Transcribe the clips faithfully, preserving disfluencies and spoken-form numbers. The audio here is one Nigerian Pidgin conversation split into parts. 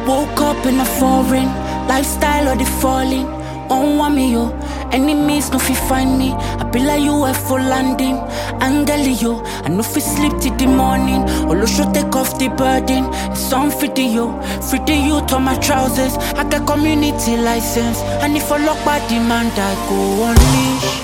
Woke up in a foreign lifestyle or the falling. On one me yo, enemies no fi find me. I be like U F O landing, Angeli yo. I no fi sleep till the morning. Olo show take off the burden. It's on for the yo, free the youth on my trousers. I got community license, and if I lock by demand, I go unleash.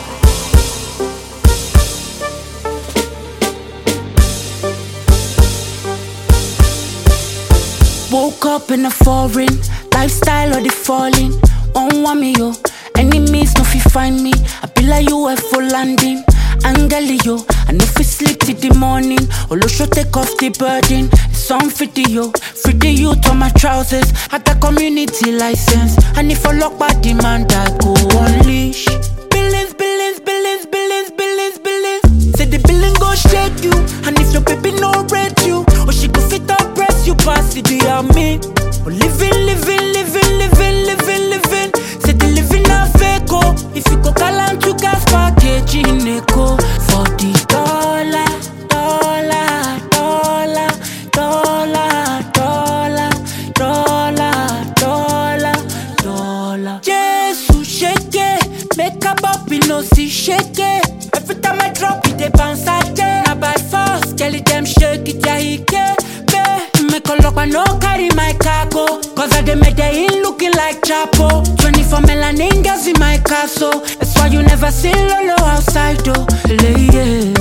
Woke up in a foreign lifestyle or the falling. On one me yo, enemies no fi find me. I be like U F O landing, Angeli yo. I no fi sleep till the morning. Olo show take off the burden. It's on for the yo, free the youth on my trousers. I got community license, and if I lock by demand, I go unleash. Billions, billions, billions, billions, billions, billions. Say the billion go shake you, and if your baby no rate you, or she go fit up press you pass it, do you mean? Oh, living, living, living, living, living, living. Say the living a fake oh. If you go calam to gas package in echo for the dollar, dollar, dollar, dollar, dollar, dollar, dollar, dollar. Jesus shake it, make a bobby no see shake it. Every time I drop it, they bounce at it. Now by force, girl it them shake it, yeah he can. Make a look, I no carry my cargo, cause I dey make they in looking like Chapo. Twenty-four melanin girls in my castle. That's why you never see Lolo outside though. Yeah.